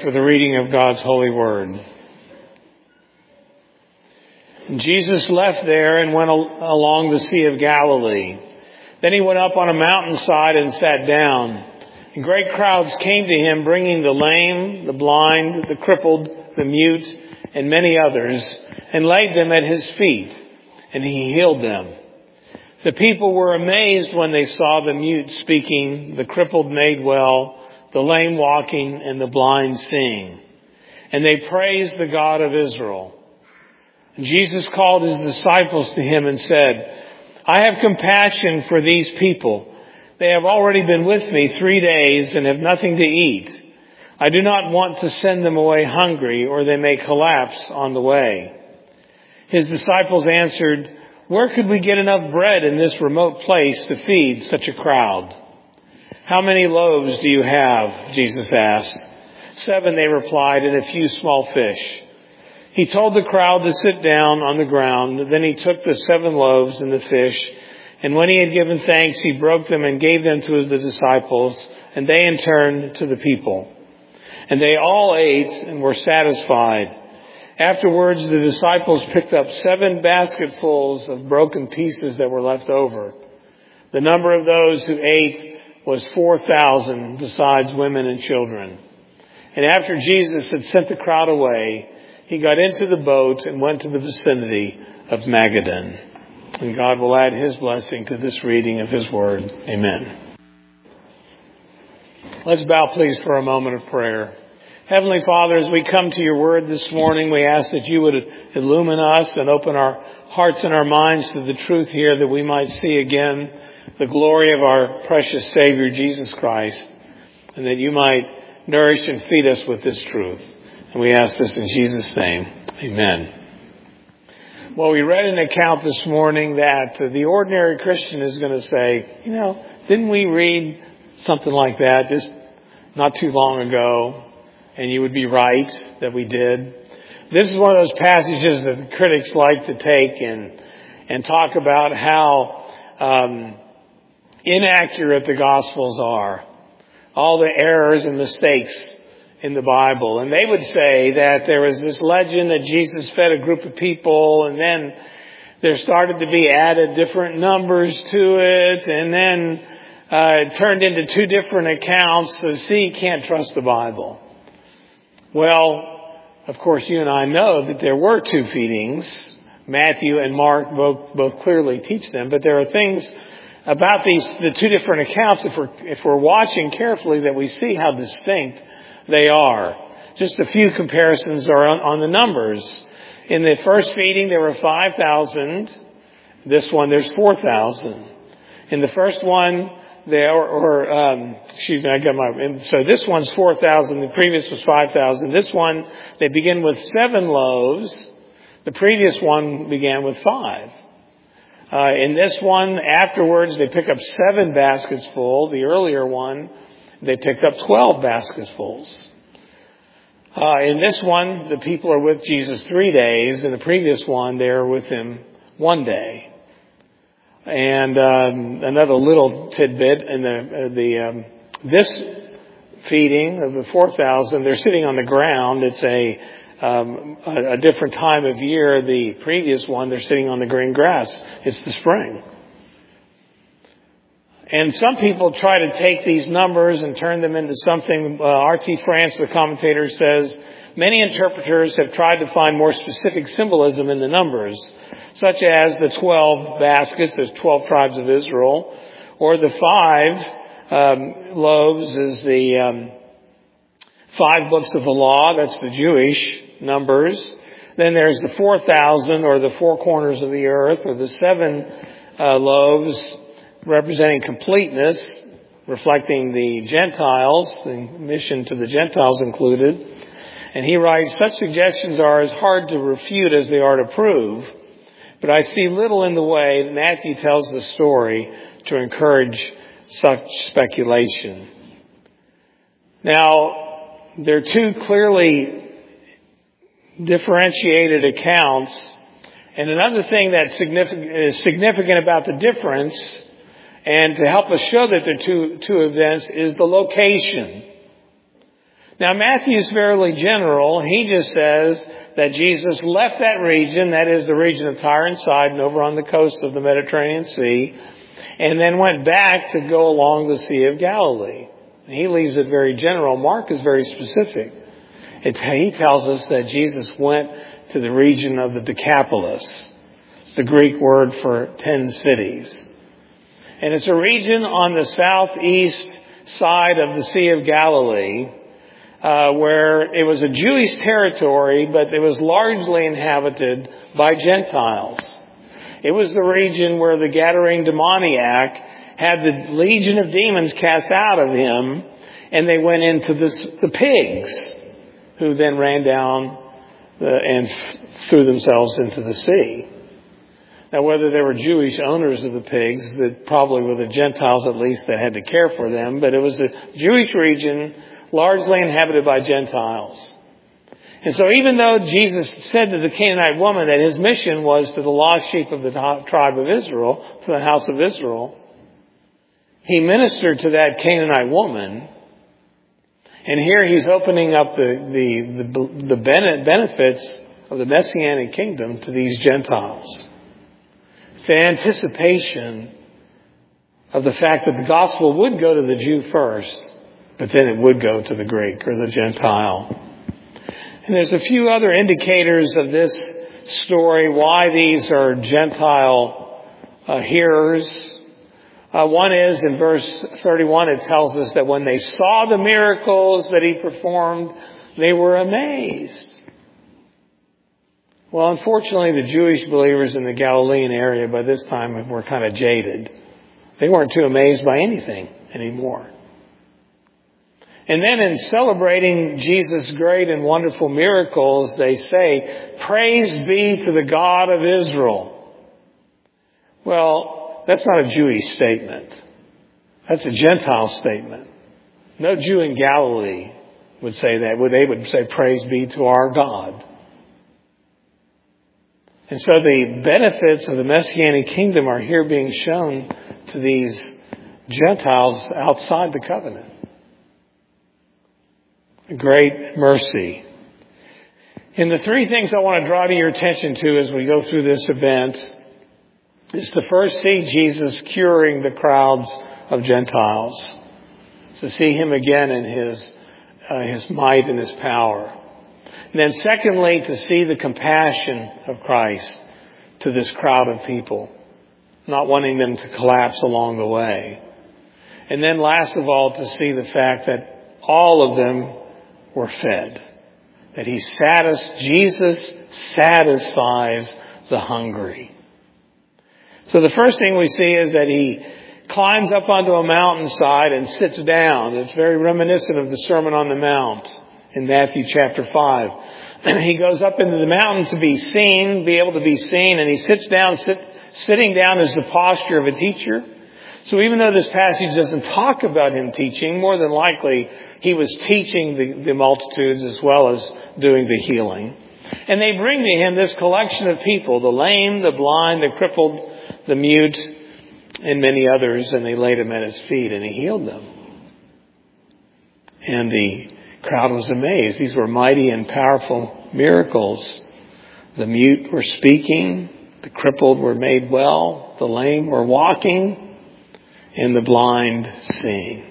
for the reading of God's holy word. Jesus left there and went along the Sea of Galilee. Then he went up on a mountainside and sat down. And great crowds came to him, bringing the lame, the blind, the crippled, the mute, and many others, and laid them at his feet, and he healed them. The people were amazed when they saw the mute speaking, the crippled made well, the lame walking, and the blind seeing. And they praised the God of Israel. And Jesus called his disciples to him and said, I have compassion for these people. They have already been with me 3 days and have nothing to eat. I do not want to send them away hungry, or they may collapse on the way. His disciples answered, Where could we get enough bread in this remote place to feed such a crowd? How many loaves do you have? Jesus asked. 7, they replied, and a few small fish. He told the crowd to sit down on the ground. Then he took the 7 loaves and the fish, and when he had given thanks, he broke them and gave them to the disciples, and they in turn to the people. And they all ate and were satisfied. Afterwards, the disciples picked up 7 basketfuls of broken pieces that were left over. The number of those who ate was 4,000, besides women and children. And after Jesus had sent the crowd away, he got into the boat and went to the vicinity of Magadan. And God will add his blessing to this reading of his word. Amen. Let's bow, please, for a moment of prayer. Heavenly Father, as we come to your word this morning, we ask that you would illumine us and open our hearts and our minds to the truth here, that we might see again the glory of our precious Savior, Jesus Christ, and that you might nourish and feed us with this truth. And we ask this in Jesus' name. Amen. Well, we read an account this morning that the ordinary Christian is going to say, didn't we read something like that just not too long ago? And you would be right that we did. This is one of those passages that the critics like to take and talk about how inaccurate the Gospels are. All the errors and mistakes in the Bible. And they would say that there was this legend that Jesus fed a group of people, and then there started to be added different numbers to it, and then it turned into 2 different accounts. So see, you can't trust the Bible. Well, of course, you and I know that there were 2 feedings. Matthew and Mark both clearly teach them, but there are things about the 2 different accounts, if we're watching carefully, that we see how distinct they are. Just a few comparisons are on the numbers. In the first feeding, there were 5,000. This one, there's 4,000. In the first one, so this one's 4,000. The previous was 5,000. This one, they begin with 7 loaves. The previous one began with 5. In this one, afterwards, they pick up 7 baskets full. The earlier one, they picked up 12 baskets full. In this one, the people are with Jesus 3 days. In the previous one, they are with him 1 day. And another little tidbit in this feeding of the 4,000, they're sitting on the ground. It's a different time of year. The previous one, they're sitting on the green grass. It's the spring. And some people try to take these numbers and turn them into something. R.T. France, the commentator, says, many interpreters have tried to find more specific symbolism in the numbers, such as the 12 baskets, there's 12 tribes of Israel, or the 5 loaves is the 5 books of the law, that's the Jewish numbers. Then there's the 4,000, or the 4 corners of the earth, or the 7 loaves, representing completeness, reflecting the Gentiles, the mission to the Gentiles included. And he writes, such suggestions are as hard to refute as they are to prove, but I see little in the way that Matthew tells the story to encourage such speculation. Now, there are 2 clearly differentiated accounts, and another thing that's significant about the difference, and to help us show that they're two events, is the location. Now, Matthew's fairly general. He just says that Jesus left that region, that is the region of Tyre and Sidon, over on the coast of the Mediterranean Sea, and then went back to go along the Sea of Galilee. And he leaves it very general. Mark is very specific. He tells us that Jesus went to the region of the Decapolis. It's the Greek word for 10 cities. And it's a region on the southeast side of the Sea of Galilee, where it was a Jewish territory, but it was largely inhabited by Gentiles. It was the region where the Gadarene demoniac had the legion of demons cast out of him, and they went into the pigs, who then ran down and threw themselves into the sea. Now, whether they were Jewish owners of the pigs, that probably were the Gentiles at least that had to care for them, but it was a Jewish region largely inhabited by Gentiles. And so even though Jesus said to the Canaanite woman that his mission was to the lost sheep of the tribe of Israel, to the house of Israel, he ministered to that Canaanite woman. And here he's opening up the benefits of the Messianic kingdom to these Gentiles. It's the anticipation of the fact that the gospel would go to the Jew first, but then it would go to the Greek or the Gentile. And there's a few other indicators of this story, why these are Gentile hearers. One is in verse 31, it tells us that when they saw the miracles that he performed, they were amazed. Well, unfortunately, the Jewish believers in the Galilean area by this time were kind of jaded. They weren't too amazed by anything anymore. And then in celebrating Jesus' great and wonderful miracles, they say, "Praise be to the God of Israel." Well, that's not a Jewish statement. That's a Gentile statement. No Jew in Galilee would say that. They would say, "Praise be to our God." And so the benefits of the Messianic kingdom are here being shown to these Gentiles outside the covenant. Great mercy. And the three things I want to draw to your attention to as we go through this event is to first see Jesus curing the crowds of Gentiles. To see him again in his might and his power. And then secondly, to see the compassion of Christ to this crowd of people, not wanting them to collapse along the way. And then last of all, to see the fact that all of them were fed. That Jesus satisfies the hungry. So the first thing we see is that he climbs up onto a mountainside and sits down. It's very reminiscent of the Sermon on the Mount in Matthew chapter 5. He goes up into the mountain to be seen, be able to be seen, and he sits down. Sitting down is the posture of a teacher. So even though this passage doesn't talk about him teaching, more than likely he was teaching the multitudes as well as doing the healing. And they bring to him this collection of people, the lame, the blind, the crippled, the mute, and many others, and they laid him at his feet and he healed them. And the crowd was amazed. These were mighty and powerful miracles. The mute were speaking, the crippled were made well, the lame were walking, and the blind seeing.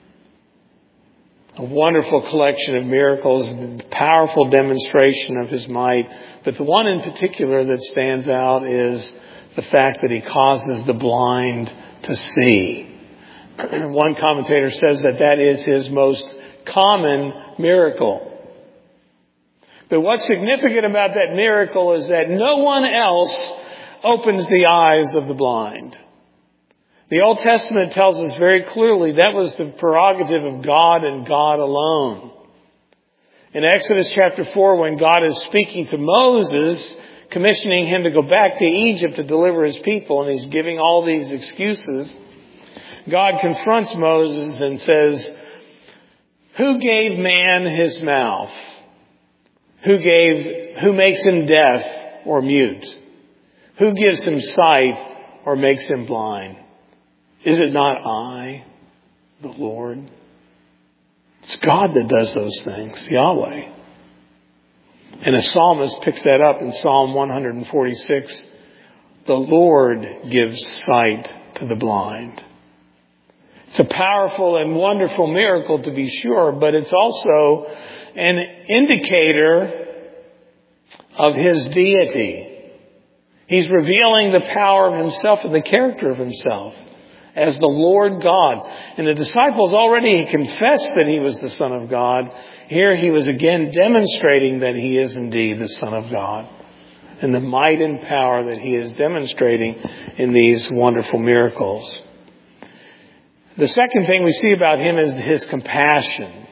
A wonderful collection of miracles, a powerful demonstration of his might. But the one in particular that stands out is the fact that he causes the blind to see. One commentator says that is his most common miracle. But what's significant about that miracle is that no one else opens the eyes of the blind. The Old Testament tells us very clearly that was the prerogative of God and God alone. In Exodus chapter 4, when God is speaking to Moses, commissioning him to go back to Egypt to deliver his people, and he's giving all these excuses, God confronts Moses and says, "Who gave man his mouth? Who makes him deaf or mute? Who gives him sight or makes him blind? Is it not I, the Lord?" It's God that does those things, Yahweh. And the psalmist picks that up in Psalm 146. The Lord gives sight to the blind. It's a powerful and wonderful miracle, to be sure, but it's also an indicator of His deity. He's revealing the power of Himself and the character of Himself as the Lord God. And the disciples already confessed that He was the Son of God. Here He was again demonstrating that He is indeed the Son of God, and the might and power that He is demonstrating in these wonderful miracles. The second thing we see about Him is His compassion.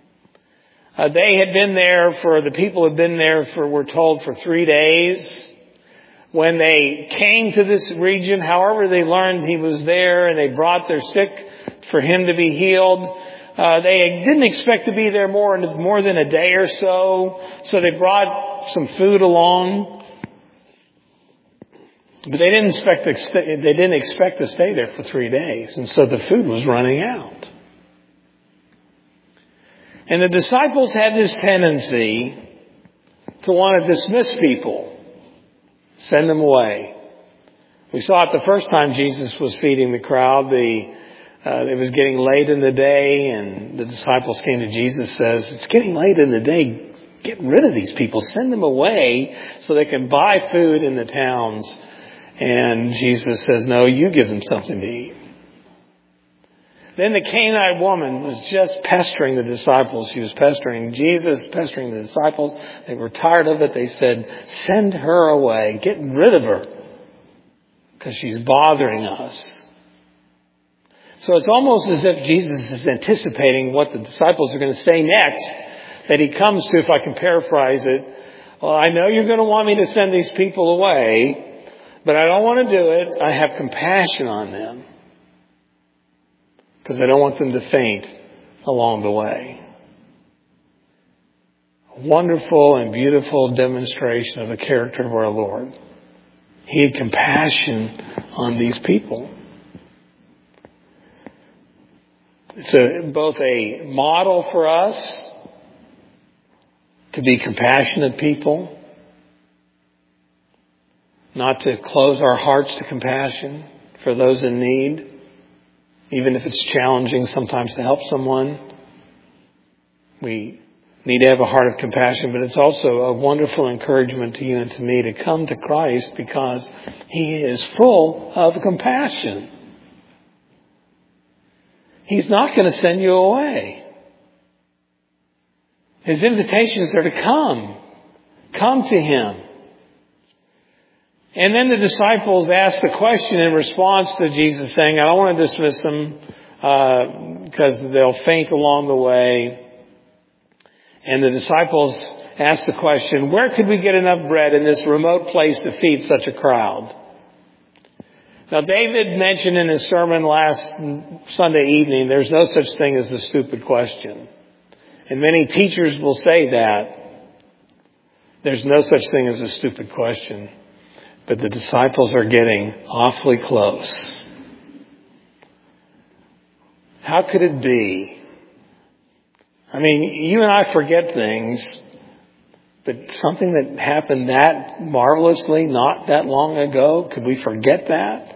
The people had been there we're told, for 3 days. When they came to this region, however they learned He was there, and they brought their sick for Him to be healed, they didn't expect to be there more than a day or so. So they brought some food along. But they didn't expect to stay there for 3 days. And so the food was running out. And the disciples had this tendency to want to dismiss people. Send them away. We saw it the first time Jesus was feeding the crowd. It was getting late in the day, and the disciples came to Jesus and says, "It's getting late in the day. Get rid of these people. Send them away so they can buy food in the towns." And Jesus says, "No, you give them something to eat." Then the Canaanite woman was just pestering the disciples. She was pestering Jesus, pestering the disciples. They were tired of it. They said, "Send her away. Get rid of her, because she's bothering us." So it's almost as if Jesus is anticipating what the disciples are going to say next, that He comes to, if I can paraphrase it. "Well, I know you're going to want me to send these people away, but I don't want to do it. I have compassion on them, because I don't want them to faint along the way." A wonderful and beautiful demonstration of the character of our Lord. He had compassion on these people. It's both a model for us to be compassionate people, not to close our hearts to compassion for those in need, even if it's challenging sometimes to help someone. We need to have a heart of compassion, but it's also a wonderful encouragement to you and to me to come to Christ, because He is full of compassion. He's not going to send you away. His invitations are to come. Come to Him. And then the disciples asked the question in response to Jesus saying, "I don't want to dismiss them because they'll faint along the way." And the disciples asked the question, "Where could we get enough bread in this remote place to feed such a crowd?" Now, David mentioned in his sermon last Sunday evening, there's no such thing as a stupid question. And many teachers will say that. There's no such thing as a stupid question. But the disciples are getting awfully close. How could it be? I mean, you and I forget things, but something that happened that marvelously not that long ago, could we forget that?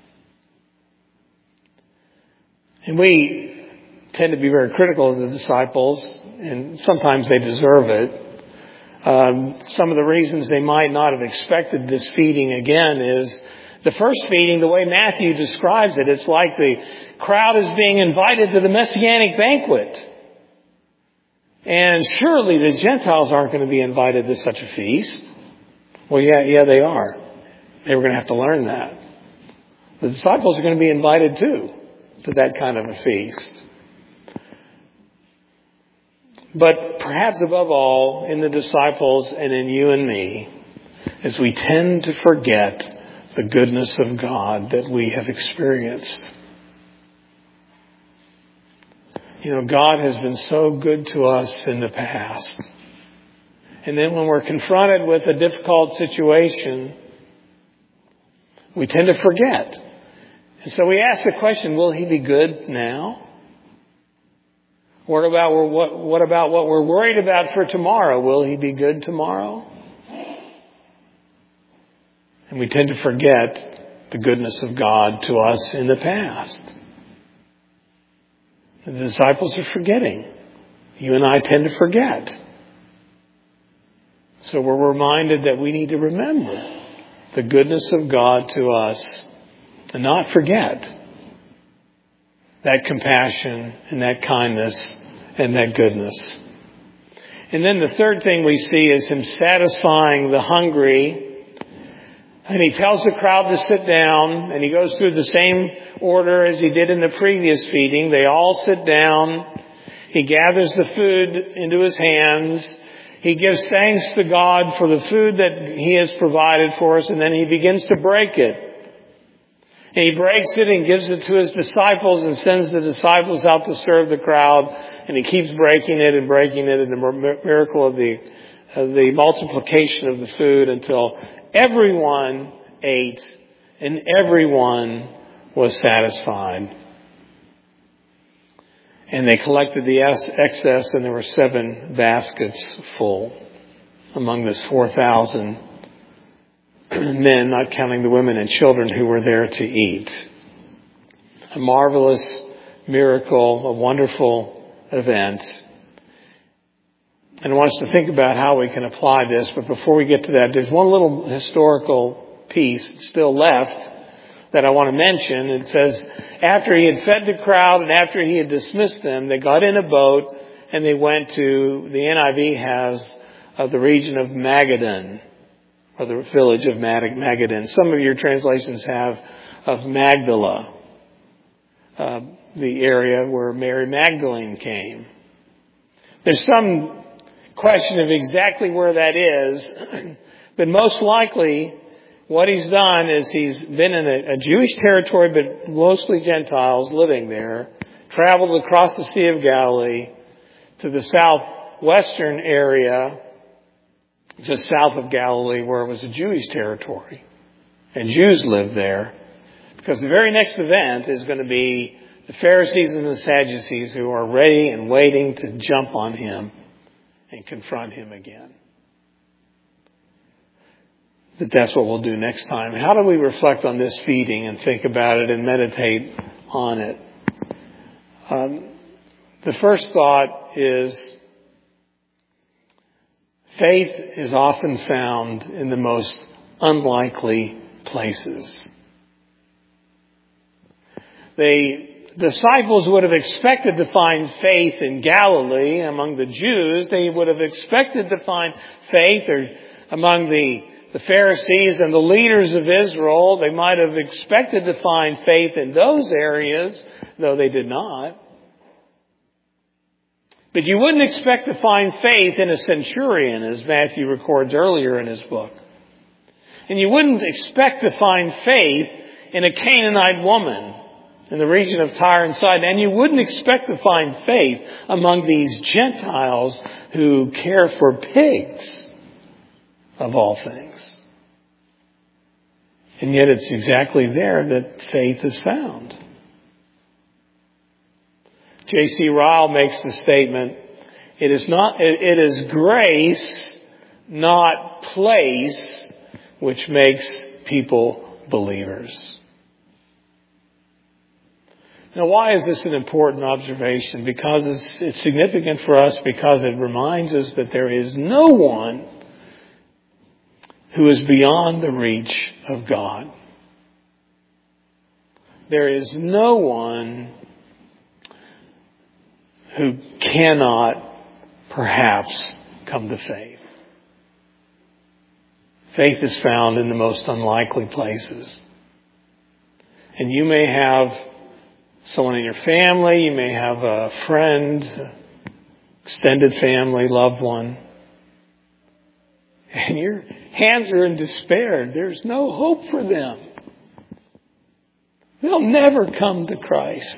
And we tend to be very critical of the disciples, and sometimes they deserve it. Some of the reasons they might not have expected this feeding again is the first feeding, the way Matthew describes it, it's like the crowd is being invited to the Messianic banquet. And surely the Gentiles aren't going to be invited to such a feast. Well, yeah, they are. They were going to have to learn that. The disciples are going to be invited too to that kind of a feast. But perhaps above all, in the disciples and in you and me, as we tend to forget the goodness of God that we have experienced. You know, God has been so good to us in the past. And then when we're confronted with a difficult situation, we tend to forget. And so we ask the question, will He be good now? What about what we're worried about for tomorrow? Will He be good tomorrow? And we tend to forget the goodness of God to us in the past. The disciples are forgetting. You and I tend to forget. So we're reminded that we need to remember the goodness of God to us and not forget that compassion and that kindness and that goodness. And then the third thing we see is Him satisfying the hungry. And He tells the crowd to sit down, and He goes through the same order as He did in the previous feeding. They all sit down. He gathers the food into His hands. He gives thanks to God for the food that He has provided for us, and then He begins to break it. And He breaks it and gives it to His disciples and sends the disciples out to serve the crowd. And He keeps breaking it and breaking it, and the miracle of the multiplication of the food until everyone ate and everyone was satisfied. And they collected the excess, and there were 7 baskets full among this 4,000 men, not counting the women and children who were there to eat. A marvelous miracle, a wonderful event. And I want us to think about how we can apply this. But before we get to that, there's one little historical piece still left that I want to mention. It says, after He had fed the crowd and after He had dismissed them, they got in a boat and they went to, the NIV has, the region of Magadan, or the village of Magadan. Some of your translations have of Magdala, the area where Mary Magdalene came. There's some question of exactly where that is, but most likely what He's done is He's been in a Jewish territory, but mostly Gentiles living there, traveled across the Sea of Galilee to the southwestern area, just south of Galilee, where it was a Jewish territory, and Jews lived there, because the very next event is going to be the Pharisees and the Sadducees who are ready and waiting to jump on Him and confront Him again. But that's what we'll do next time. How do we reflect on this feeding and think about it and meditate on it? The first thought is faith is often found in the most unlikely places. The disciples would have expected to find faith in Galilee among the Jews. They would have expected to find faith among the Pharisees and the leaders of Israel. They might have expected to find faith in those areas, though they did not. But you wouldn't expect to find faith in a centurion, as Matthew records earlier in his book. And you wouldn't expect to find faith in a Canaanite woman in the region of Tyre and Sidon. And you wouldn't expect to find faith among these Gentiles who care for pigs, of all things. And yet it's exactly there that faith is found. J.C. Ryle makes the statement, it is grace, not place, which makes people believers. Now, why is this an important observation? Because it's significant for us because it reminds us that there is no one who is beyond the reach of God. There is no one who cannot perhaps come to faith. Faith is found in the most unlikely places. And you may have someone in your family, you may have a friend, extended family, loved one, and your hands are in despair. There's no hope for them. They'll never come to Christ.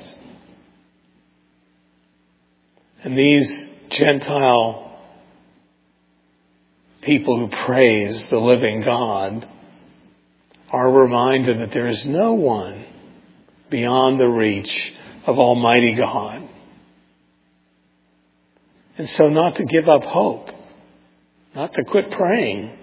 And these Gentile people who praise the living God are reminded that there is no one beyond the reach of Almighty God. And so not to give up hope, not to quit praying,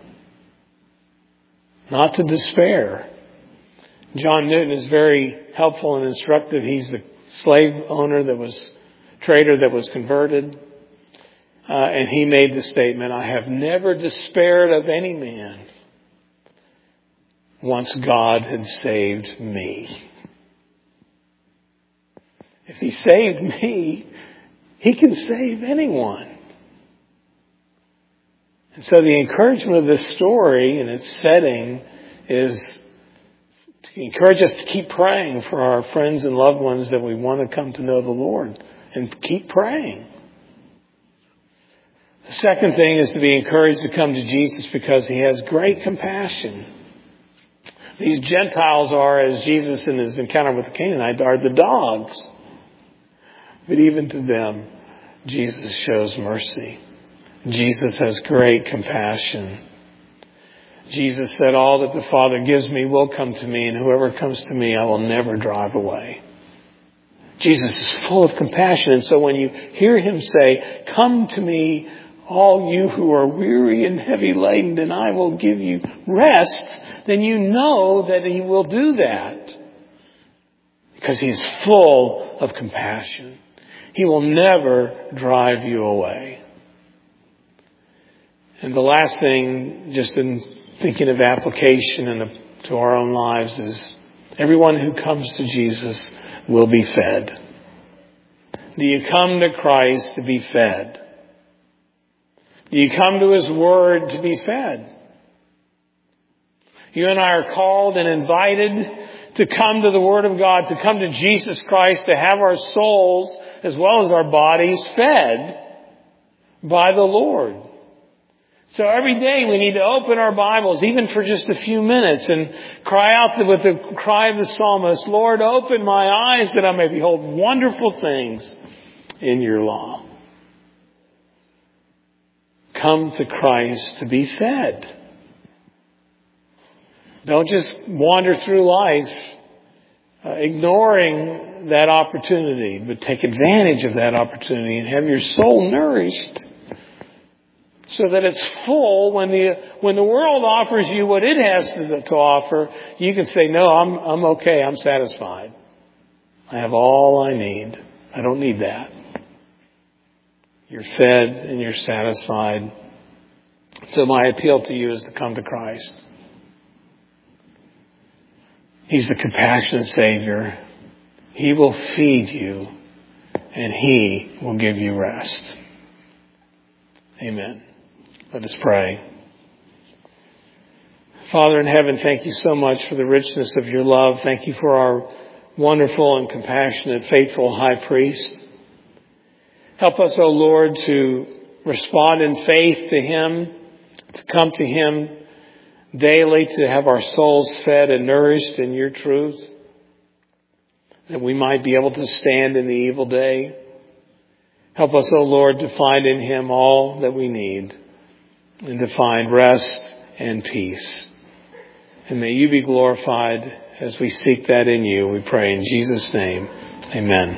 not to despair. John Newton is very helpful and instructive. He's the slave owner trader that was converted. And he made the statement, I have never despaired of any man once God had saved me. If he saved me, he can save anyone. And so the encouragement of this story and its setting is to encourage us to keep praying for our friends and loved ones that we want to come to know the Lord. And keep praying. The second thing is to be encouraged to come to Jesus because he has great compassion. These Gentiles are, as Jesus in his encounter with the Canaanite, are the dogs. But even to them, Jesus shows mercy. Jesus has great compassion. Jesus said, all that the Father gives me will come to me, and whoever comes to me, I will never drive away. Jesus is full of compassion. And so when you hear him say, come to me, all you who are weary and heavy laden, and I will give you rest, then you know that he will do that. Because he is full of compassion. He will never drive you away. And the last thing, just in thinking of application and to our own lives, is everyone who comes to Jesus will be fed. Do you come to Christ to be fed? Do you come to his word to be fed? You and I are called and invited to come to the Word of God, to come to Jesus Christ, to have our souls as well as our bodies fed by the Lord. So every day we need to open our Bibles, even for just a few minutes, and cry out with the cry of the psalmist, Lord, open my eyes that I may behold wonderful things in your law. Come to Christ to be fed. Don't just wander through life ignoring that opportunity, but take advantage of that opportunity and have your soul nourished so that it's full. When the world offers you what it has to offer, you can say, no, I'm okay. I'm satisfied. I have all I need. I don't need that. You're fed and you're satisfied. So my appeal to you is to come to Christ. He's the compassionate Savior. He will feed you and he will give you rest. Amen. Let us pray. Father in heaven, thank you so much for the richness of your love. Thank you for our wonderful and compassionate, faithful high priest. Help us, O Lord, to respond in faith to him, to come to him daily, to have our souls fed and nourished in your truth, that we might be able to stand in the evil day. Help us, O Lord, to find in him all that we need and to find rest and peace. And may you be glorified as we seek that in you. We pray in Jesus' name. Amen.